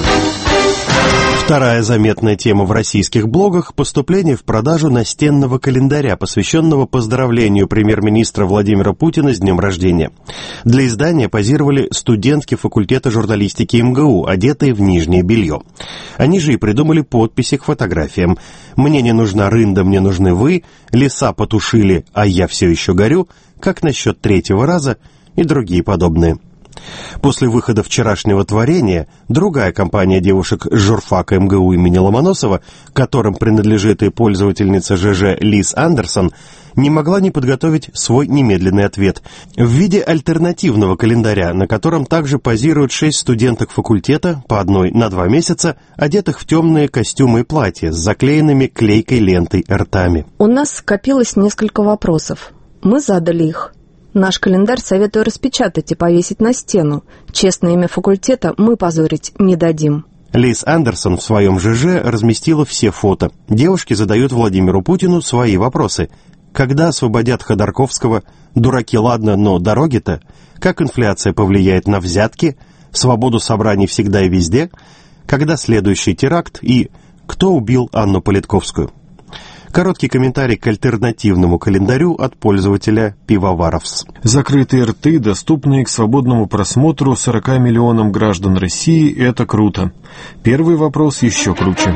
Вторая заметная тема в российских блогах – поступление в продажу настенного календаря, посвященного поздравлению премьер-министра Владимира Путина с днем рождения. Для издания позировали студентки факультета журналистики МГУ, одетые в нижнее белье. Они же и придумали подписи к фотографиям. «Мне не нужна рында, мне нужны вы», «Леса потушили, а я все еще горю», «Как насчет третьего раза» и другие подобные. После выхода вчерашнего творения другая компания девушек с журфака МГУ имени Ломоносова, которым принадлежит и пользовательница ЖЖ Лиз Андерсон, не могла не подготовить свой немедленный ответ в виде альтернативного календаря, на котором также позируют 6 студенток факультета, по одной на 2 месяца, одетых в темные костюмы и платья с заклеенными клейкой лентой ртами. У нас скопилось несколько вопросов. Мы задали их. Наш календарь советую распечатать и повесить на стену. Честное имя факультета мы позорить не дадим. Лиз Андерсон в своем ЖЖ разместила все фото. Девушки задают Владимиру Путину свои вопросы. Когда освободят Ходорковского? Дураки, ладно, но дороги-то? Как инфляция повлияет на взятки? Свободу собраний всегда и везде? Когда следующий теракт? И кто убил Анну Политковскую? Короткий комментарий к альтернативному календарю от пользователя Пивоваровс. Закрытые рты, доступные к свободному просмотру 40 миллионам граждан России, это круто. Первый вопрос еще круче.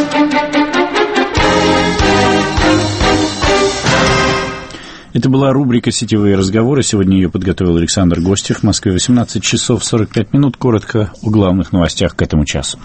Это была рубрика «Сетевые разговоры». Сегодня ее подготовил Александр Гостев. В Москве 18 часов 45 минут. Коротко о главных новостях к этому часу.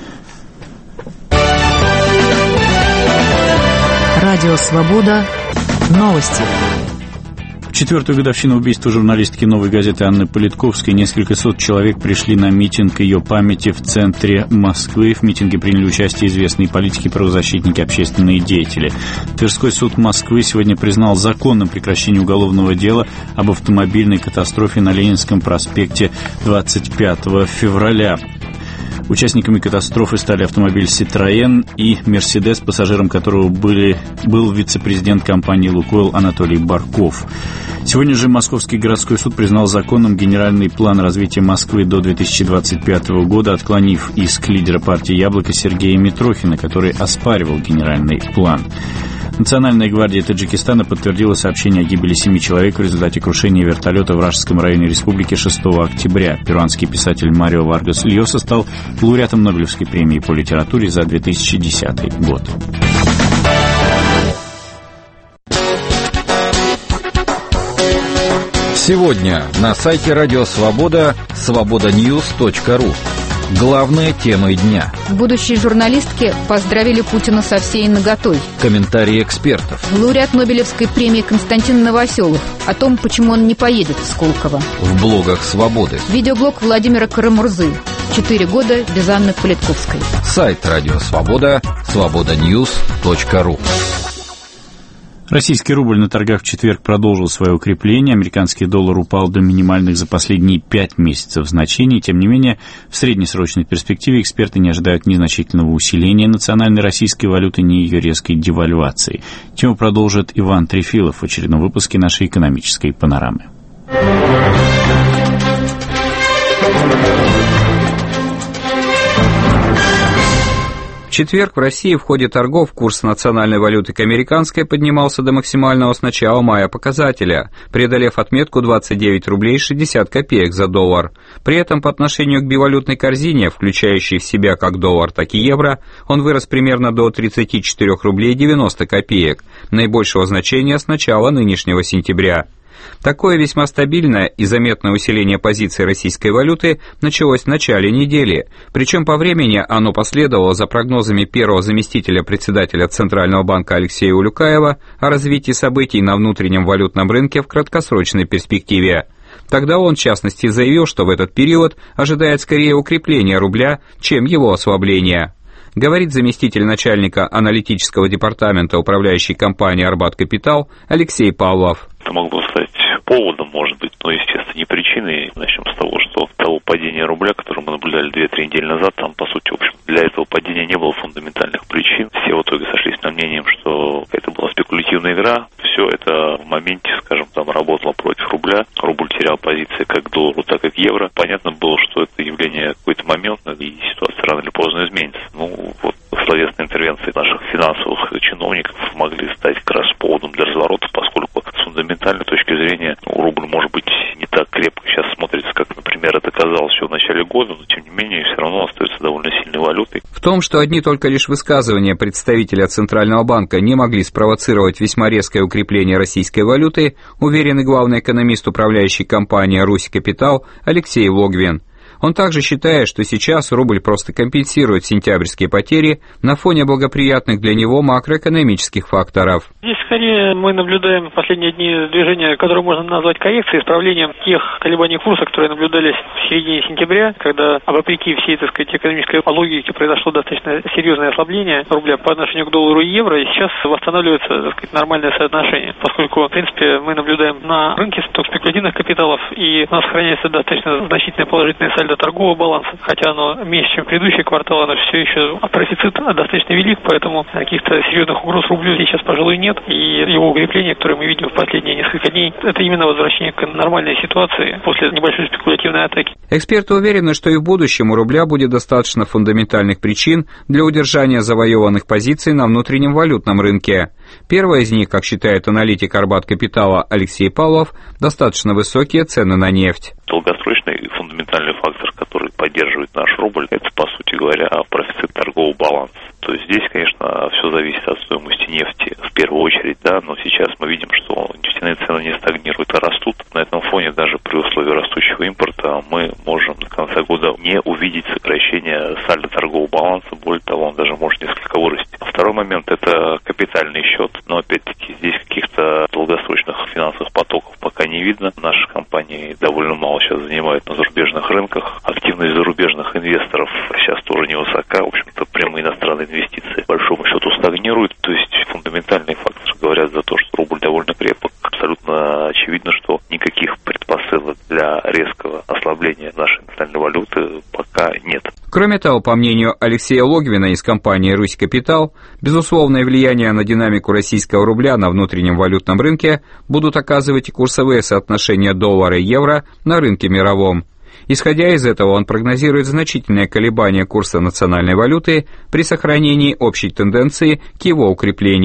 Радио «Свобода». Новости. В четвертую годовщину убийства журналистки «Новой газеты» Анны Политковской несколько сот человек пришли на митинг ее памяти в центре Москвы. В митинге приняли участие известные политики, правозащитники, общественные деятели. Тверской суд Москвы сегодня признал законным прекращение уголовного дела об автомобильной катастрофе на Ленинском проспекте 25 февраля. Участниками катастрофы стали автомобиль «Ситроен» и «Мерседес», пассажиром которого был вице-президент компании «Лукойл» Анатолий Барков. Сегодня же Московский городской суд признал законным генеральный план развития Москвы до 2025 года, отклонив иск лидера партии «Яблоко» Сергея Митрохина, который оспаривал генеральный план. Национальная гвардия Таджикистана подтвердила сообщение о гибели 7 человек в результате крушения вертолета в Рашском районе республики 6 октября. Перуанский писатель Марио Варгас Льоса стал лауреатом Нобелевской премии по литературе за 2010 год. Сегодня на сайте Радио Свобода свободаньюз.ру. Главные темы дня. Будущие журналистки поздравили Путина со всей наготой. Комментарии экспертов. Лауреат Нобелевской премии Константин Новоселов о том, почему он не поедет в Сколково. В блогах Свободы. Видеоблог Владимира Карамурзы. 4 года без Анны Политковской. Сайт Радио Свобода свободаньюз.ру. Российский рубль на торгах в четверг продолжил свое укрепление. Американский доллар упал до минимальных за последние 5 месяцев значений. Тем не менее, в среднесрочной перспективе эксперты не ожидают ни значительного усиления национальной российской валюты, ни ее резкой девальвации. Тему продолжит Иван Трефилов в очередном выпуске нашей экономической панорамы. В четверг в России в ходе торгов курс национальной валюты к американской поднимался до максимального с начала мая показателя, преодолев отметку 29 рублей 60 копеек за доллар. При этом по отношению к бивалютной корзине, включающей в себя как доллар, так и евро, он вырос примерно до 34 рублей 90 копеек, наибольшего значения с начала нынешнего сентября. Такое весьма стабильное и заметное усиление позиции российской валюты началось в начале недели, причем по времени оно последовало за прогнозами первого заместителя председателя Центрального банка Алексея Улюкаева о развитии событий на внутреннем валютном рынке в краткосрочной перспективе. Тогда он, в частности, заявил, что в этот период ожидает скорее укрепления рубля, чем его ослабления. Говорит заместитель начальника аналитического департамента управляющей компании «Арбат Капитал» Алексей Павлов. Это могло стать поводом, может быть, но, естественно, не причиной. Начнем с того, что того падения рубля, которое мы наблюдали 2-3 недели назад, там, по сути, в общем, для этого падения не было фундаментальных причин. Все в итоге сошлись на мнением, что это была спекулятивная игра. Все это в моменте, скажем, там работало против рубля. Рубль терял позиции как к доллару, так и к евро. Понятно было, что это явление какой-то моментное, и ситуация рано или поздно изменится. Ну, вот словесные интервенции наших финансовых чиновников могли стать как раз поводом для разворота, поскольку с фундаментальной точки зрения рубль, может быть, не так крепко сейчас смотрится, как, например, это казалось еще в начале года, но, тем не менее, все равно остается довольно сильной валютой. В том, что одни только лишь высказывания представителя Центрального банка не могли спровоцировать весьма резкое укрепление российской валюты, уверен и главный экономист управляющей компании «Русь Капитал» Алексей Логвин. Он также считает, что сейчас рубль просто компенсирует сентябрьские потери на фоне благоприятных для него макроэкономических факторов. Здесь скорее мы наблюдаем в последние дни движение, которое можно назвать коррекцией, исправлением тех колебаний курса, которые наблюдались в середине сентября, когда, вопреки всей, так сказать, экономической логике, произошло достаточно серьезное ослабление рубля по отношению к доллару и евро, и сейчас восстанавливается, так сказать, нормальное соотношение, поскольку, в принципе, мы наблюдаем на рынке спекулятивных капиталов, и у нас сохраняется достаточно значительное положительное сальдо торгового баланса, хотя оно меньше, чем предыдущий квартал, оно все еще профицит достаточно велик, поэтому каких-то серьезных угроз рублю сейчас, пожалуй, нет, и его укрепление, которое мы видим в последние несколько дней, это именно возвращение к нормальной ситуации после небольшой спекулятивной атаки. Эксперты уверены, что и в будущем у рубля будет достаточно фундаментальных причин для удержания завоеванных позиций на внутреннем валютном рынке. Первая из них, как считает аналитик Арбат Капитала Алексей Павлов, достаточно высокие цены на нефть. Долгосрочный фундаментальный фактор, который поддерживает наш рубль, это, по сути говоря, профицит торгового баланса. То есть здесь, конечно, все зависит от стоимости нефти в первую очередь, да, но сейчас мы видим, что нефтяные цены не стагнируют, а растут. На этом фоне даже при условии растущего импорта мы можем до конца года не увидеть сокращение сальдо торгового баланса, более того, он даже может несколько вырасти. Второй момент – это капитальный счет, но опять-таки здесь каких-то долгосрочных финансовых потоков пока не видно. Наши компании довольно мало сейчас занимают на зарубежных рынках. Активность зарубежных инвесторов сейчас тоже невысока. В общем-то, прямые иностранные инвестиции, по большому счету, стагнируют. То есть фундаментальные факторы говорят за то, что рубль довольно крепок. Абсолютно очевидно, что никаких предпосылок для резкого ослабления нашей национальной валюты пока нет. Кроме того, по мнению Алексея Логвина из компании «Русь Капитал», безусловное влияние на динамику российского рубля на внутреннем валютном рынке будут оказывать и курсовые соотношения доллара и евро на рынке мировом. Исходя из этого, он прогнозирует значительное колебание курса национальной валюты при сохранении общей тенденции к его укреплению.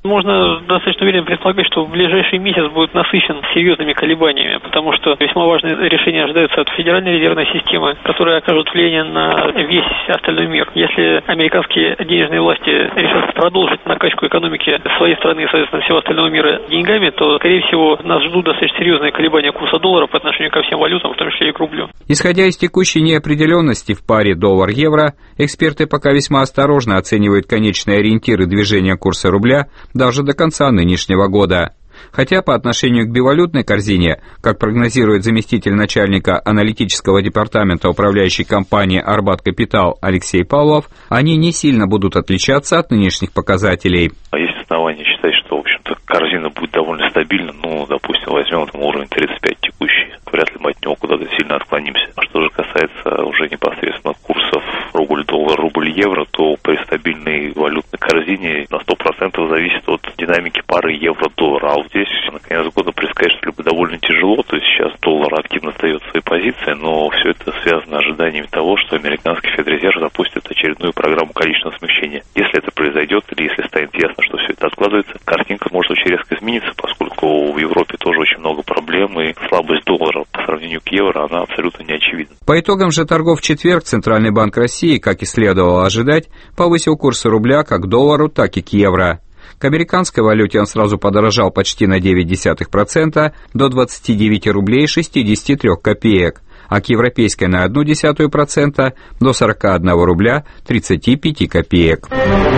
Можно достаточно уверенно предполагать, что в ближайший месяц будет насыщен серьезными колебаниями, потому что весьма важные решения ожидаются от Федеральной резервной системы, которые окажут влияние на весь остальной мир. Если американские денежные власти решат продолжить накачку экономики своей страны и, соответственно, всего остального мира деньгами, то, скорее всего, нас ждут достаточно серьезные колебания курса доллара по отношению ко всем валютам, в том числе и к рублю. Исходя из текущей неопределенности в паре доллар-евро, эксперты пока весьма осторожно оценивают конечные ориентиры движения курса рубля даже до конца нынешнего года. Хотя по отношению к бивалютной корзине, как прогнозирует заместитель начальника аналитического департамента управляющей компании «Арбат Капитал» Алексей Павлов, они не сильно будут отличаться от нынешних показателей. Есть основания считать, что, в общем-то, корзина будет довольно стабильна. Допустим, возьмем уровень 35 текущий. Вряд ли мы от него куда-то сильно отклонимся. А что же касается уже непосредственно курсов рубль-доллар, рубль-евро, то при стабильной валютной корзине на 100% зависит от динамики пары евро-доллар. А вот здесь на конец года предсказать что-либо довольно тяжело. То есть сейчас доллар активно сдает свои позиции, но все это связано с ожиданиями того, что американский Федрезерв запустит очередную программу количественного смягчения. Если это произойдет или если станет ясно, что все это откладывается, картинка может очень резко измениться, поскольку в Европе тоже очень много проблем, и слабость доллара по сравнению к евро, она абсолютно не очевидна. По итогам же торгов в четверг Центральный банк России, как и следовало ожидать, повысил курсы рубля как к доллару, так и к евро. К американской валюте он сразу подорожал почти на 0,9% до 29 рублей 63 копеек, а к европейской на 0,1% до 41 рубля 35 копеек.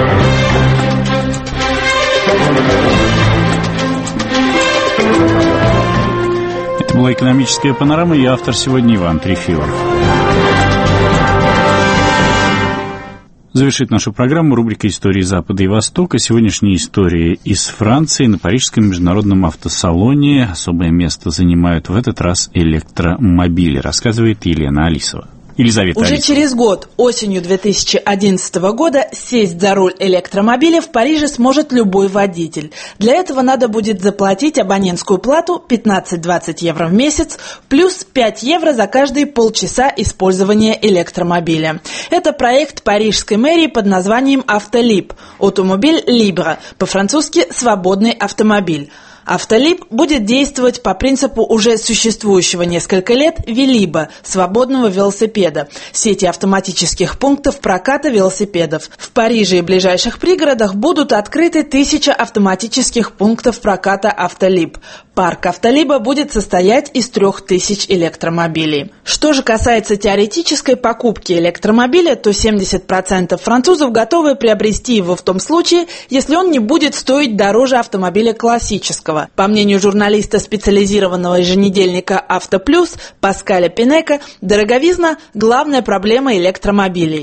Это была «Экономическая панорама», и автор сегодня Иван Трефилов. Завершит нашу программу рубрика «Истории Запада и Востока». Сегодняшние истории из Франции. На Парижском международном автосалоне особое место занимают в этот раз электромобили, рассказывает Елена Алисова. Уже через год, осенью 2011 года, сесть за руль электромобиля в Париже сможет любой водитель. Для этого надо будет заплатить абонентскую плату 15-20 евро в месяц, плюс 5 евро за каждые полчаса использования электромобиля. Это проект парижской мэрии под названием «Автолиб» – «Automobile libre», по-французски «свободный автомобиль». Автолиб будет действовать по принципу уже существующего несколько лет Велиба – свободного велосипеда, сети автоматических пунктов проката велосипедов. В Париже и ближайших пригородах будут открыты 1000 автоматических пунктов проката Автолиб. Парк Автолиба будет состоять из 3000 электромобилей. Что же касается теоретической покупки электромобиля, то 70% французов готовы приобрести его в том случае, если он не будет стоить дороже автомобиля классического. По мнению журналиста специализированного еженедельника «Автоплюс» Паскаля Пинека, дороговизна – главная проблема электромобилей.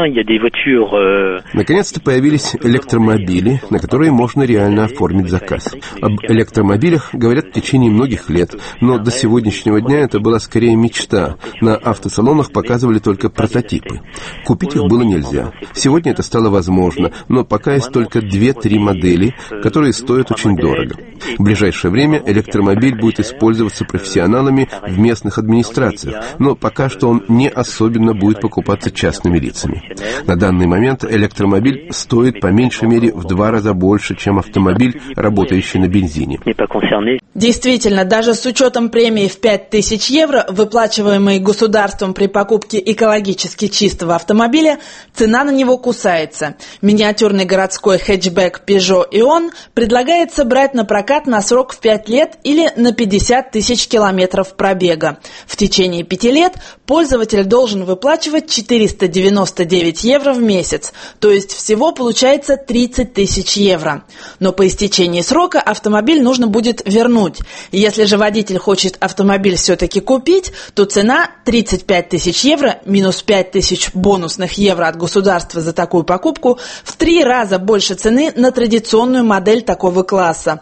Наконец-то появились электромобили, на которые можно реально оформить заказ. Об электромобилях говорят в течение многих лет, но до сегодняшнего дня это была скорее мечта. На автосалонах показывали только прототипы. Купить их было нельзя. Сегодня это стало возможно, но пока есть только 2-3 модели, которые стоят очень дорого. В ближайшее время электромобиль будет использоваться профессионалами в местных администрациях, но пока что он не особенно будет покупаться частными лицами. На данный момент электромобиль стоит по меньшей мере в 2 раза больше, чем автомобиль, работающий на бензине. Действительно, даже с учетом премии в 5000 евро, выплачиваемой государством при покупке экологически чистого автомобиля, цена на него кусается. Миниатюрный городской хэтчбэк Peugeot Ion предлагается брать на прокат на срок в 5 лет или на 50 тысяч километров пробега. В течение 5 лет пользователь должен выплачивать 499 евро в месяц, то есть всего получается 30 тысяч евро. Но по истечении срока автомобиль нужно будет вернуть. Если же водитель хочет автомобиль все-таки купить, то цена 35 тысяч евро минус 5 тысяч бонусных евро от государства за такую покупку в 3 раза больше цены на традиционную модель такого класса. Например,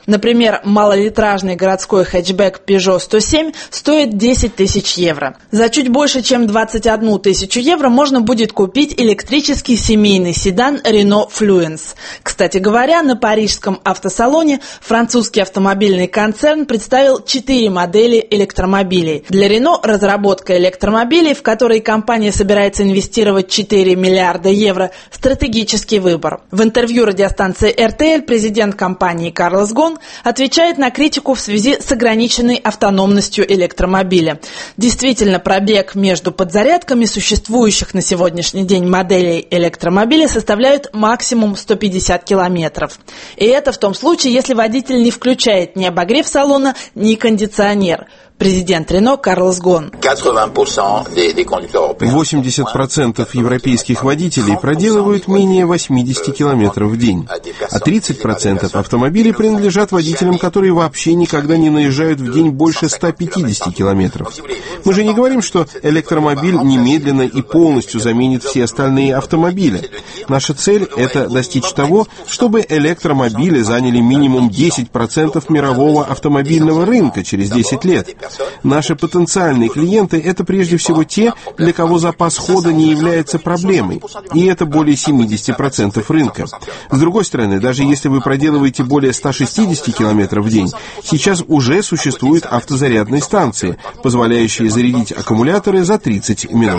Например, малолитражный городской хэтчбэк Peugeot 107 стоит 10 тысяч евро. За чуть больше, чем 21 тысячу евро можно будет купить электрический семейный седан Renault Fluence. Кстати говоря, на парижском автосалоне французский автомобильный концерн представил 4 модели электромобилей. Для Renault разработка электромобилей, в которые компания собирается инвестировать 4 миллиарда евро, стратегический выбор. В интервью радиостанции RTL президент компании Карлос Гон отвечает на критику в связи с ограниченной автономностью электромобиля. Действительно, пробег между подзарядками существующих на сегодняшний день моделей электромобиля составляют максимум 150 километров. И это в том случае, если водитель не включает ни обогрев салона, ни кондиционер. Президент Рено Карлос Гон. 80% европейских водителей проделывают менее 80 километров в день, а 30% автомобилей принадлежат водителям, которые вообще никогда не наезжают в день больше 150 километров. Мы же не говорим, что электромобиль немедленно и полностью заменит все остальные автомобили. Наша цель – это достичь того, чтобы электромобили заняли минимум 10% мирового автомобильного рынка через 10 лет. Наши потенциальные клиенты – это прежде всего те, для кого запас хода не является проблемой, и это более 70% рынка. С другой стороны, даже если вы проделываете более 160 км в день, сейчас уже существуют автозарядные станции, позволяющие зарядить аккумуляторы за 30 минут.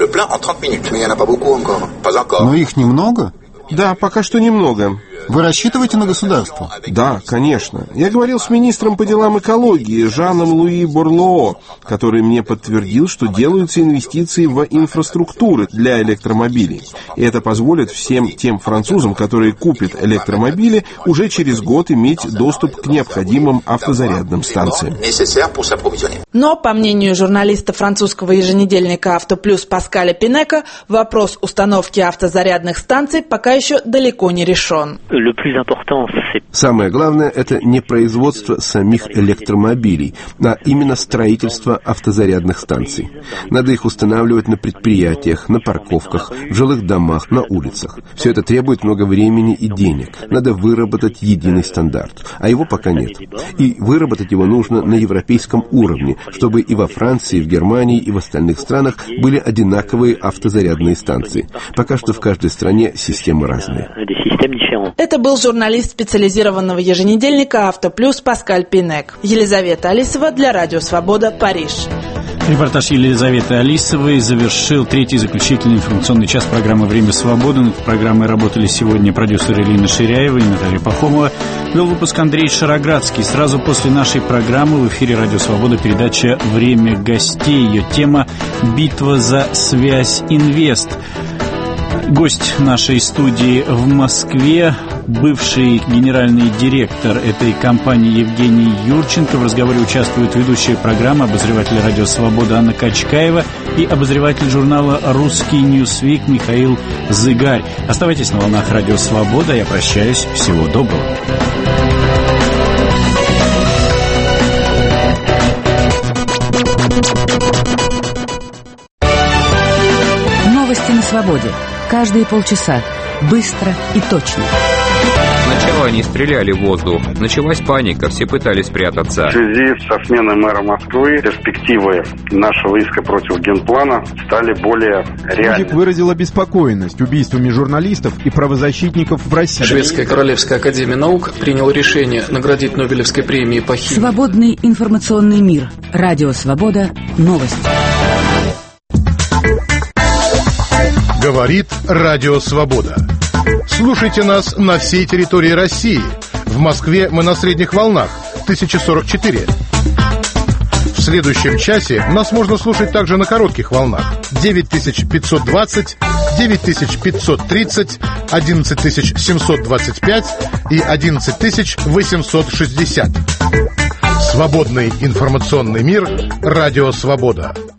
Но их немного? Да, пока что немного. Вы рассчитываете на государство? Да, конечно. Я говорил с министром по делам экологии Жаном Луи Борлоо, который мне подтвердил, что делаются инвестиции в инфраструктуры для электромобилей. И это позволит всем тем французам, которые купят электромобили, уже через год иметь доступ к необходимым автозарядным станциям. Но, по мнению журналиста французского еженедельника «Автоплюс» Паскаля Пинека, вопрос установки автозарядных станций пока еще далеко не решен. Самое главное – это не производство самих электромобилей, а именно строительство автозарядных станций. Надо их устанавливать на предприятиях, на парковках, в жилых домах, на улицах. Все это требует много времени и денег. Надо выработать единый стандарт, а его пока нет. И выработать его нужно на европейском уровне, чтобы и во Франции, и в Германии, и в остальных странах были одинаковые автозарядные станции. Пока что в каждой стране системы разные. Это был журналист специализированного еженедельника «Автоплюс» Паскаль Пинек. Елизавета Алисова для Радио Свобода, Париж. Репортаж Елизаветы Алисовой завершил третий заключительный информационный час программы «Время свободы». Над программой работали сегодня продюсеры Ирина Ширяева и Наталья Пахомова. Вел выпуск Андрей Шароградский. Сразу после нашей программы в эфире «Радио Свобода» передача «Время гостей». Ее тема «Битва за связь Инвест». Гость нашей студии в Москве, бывший генеральный директор этой компании Евгений Юрченко. В разговоре участвуют ведущие программы, обозреватель «Радио Свобода» Анна Качкаева и обозреватель журнала «Русский Ньюсвик» Михаил Зыгарь. Оставайтесь на волнах «Радио Свобода». Я прощаюсь. Всего доброго. Новости на свободе. Каждые полчаса. Быстро и точно. Сначала они стреляли в воздух. Началась паника, все пытались спрятаться. В связи со сменой мэра Москвы перспективы нашего иска против генплана стали более реальными. Судик выразил обеспокоенность убийствами журналистов и правозащитников в России. Шведская Королевская Академия Наук приняла решение наградить Нобелевской премией по химии. Свободный информационный мир. Радио Свобода. Новости. Говорит Радио Свобода. Слушайте нас на всей территории России. В Москве мы на средних волнах 1044. В следующем часе нас можно слушать также на коротких волнах 9520, 9530, 11725 и 11860. Свободный информационный мир. Радио Свобода.